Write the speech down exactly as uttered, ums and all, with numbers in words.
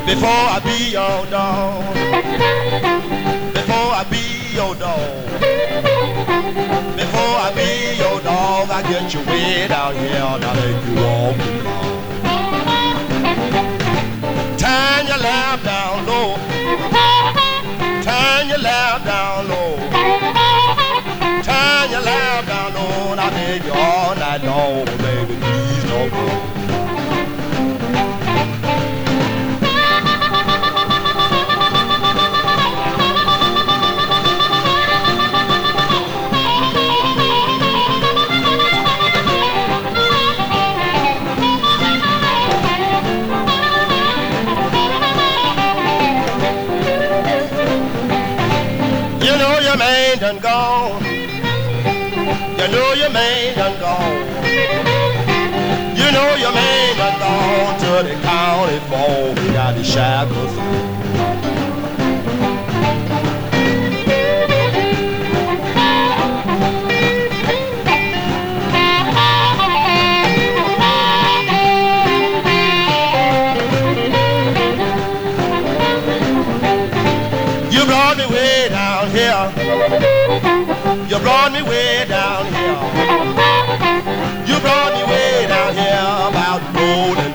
Before I be your dog, before I be your dog, before I be your dog, I get you way down here and I make you walk along. Turn your lamp down low, turn your lamp down low, turn your lamp down low, and I make you all night long, baby, please don't go. You know your man done gone. You know your man done gone. You know your man done gone to the county fair. He got the shackles on. You brought me way down here. You brought me way down here. You brought me way down here about golden